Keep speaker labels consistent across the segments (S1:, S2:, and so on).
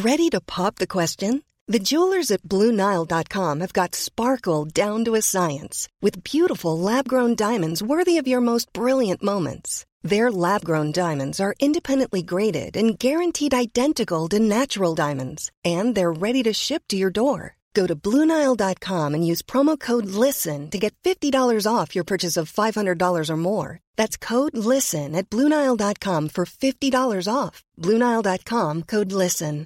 S1: Ready to pop the question? The jewelers at BlueNile.com have got sparkle down to a science with beautiful lab-grown diamonds worthy of your most brilliant moments. Their lab-grown diamonds are independently graded and guaranteed identical to natural diamonds, and they're ready to ship to your door. Go to BlueNile.com and use promo code LISTEN to get $50 off your purchase of $500 or more. That's code LISTEN at BlueNile.com for $50 off. BlueNile.com, code LISTEN.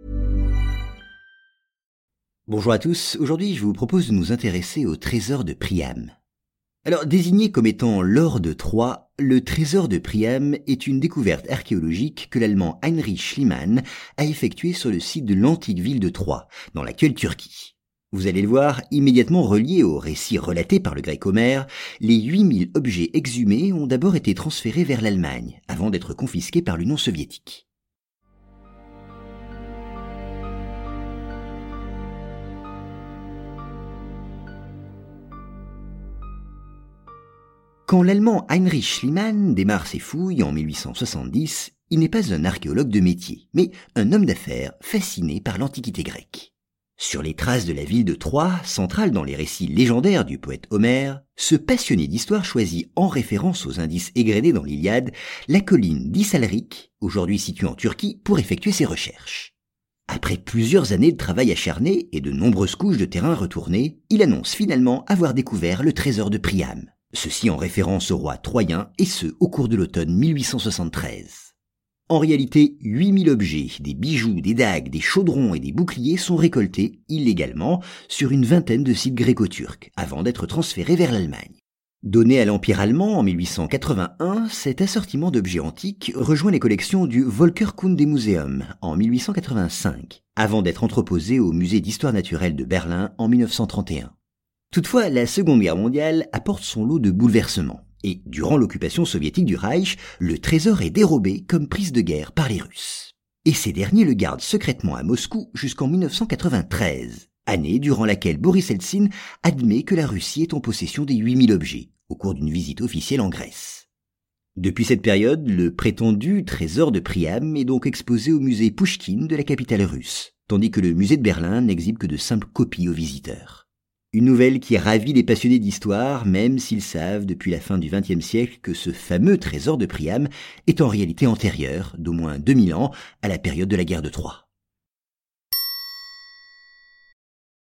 S2: Bonjour à tous, aujourd'hui je vous propose de nous intéresser au trésor de Priam. Alors, désigné comme étant l'or de Troie, le trésor de Priam est une découverte archéologique que l'Allemand Heinrich Schliemann a effectuée sur le site de l'antique ville de Troie, dans l'actuelle Turquie. Vous allez le voir, immédiatement relié au récit relaté par le grec Homère, les 8000 objets exhumés ont d'abord été transférés vers l'Allemagne, avant d'être confisqués par l'Union soviétique. Quand l'Allemand Heinrich Schliemann démarre ses fouilles en 1870, il n'est pas un archéologue de métier, mais un homme d'affaires fasciné par l'Antiquité grecque. Sur les traces de la ville de Troie, centrale dans les récits légendaires du poète Homère, ce passionné d'histoire choisit en référence aux indices égrenés dans l'Iliade la colline d'Issalrik, aujourd'hui située en Turquie, pour effectuer ses recherches. Après plusieurs années de travail acharné et de nombreuses couches de terrain retournées, il annonce finalement avoir découvert le trésor de Priam. Ceci en référence au roi troyen, et ce, au cours de l'automne 1873. En réalité, 8000 objets, des bijoux, des dagues, des chaudrons et des boucliers sont récoltés illégalement sur une vingtaine de sites gréco-turcs, avant d'être transférés vers l'Allemagne. Donné à l'Empire allemand en 1881, cet assortiment d'objets antiques rejoint les collections du Völkerkundemuseum en 1885, avant d'être entreposé au Musée d'histoire naturelle de Berlin en 1931. Toutefois, la Seconde Guerre mondiale apporte son lot de bouleversements, et durant l'occupation soviétique du Reich, le trésor est dérobé comme prise de guerre par les Russes. Et ces derniers le gardent secrètement à Moscou jusqu'en 1993, année durant laquelle Boris Eltsine admet que la Russie est en possession des 8000 objets, au cours d'une visite officielle en Grèce. Depuis cette période, le prétendu trésor de Priam est donc exposé au musée Pouchkine de la capitale russe, tandis que le musée de Berlin n'exhibe que de simples copies aux visiteurs. Une nouvelle qui ravit les passionnés d'histoire, même s'ils savent depuis la fin du XXe siècle que ce fameux trésor de Priam est en réalité antérieur, d'au moins 2000 ans, à la période de la guerre de Troie.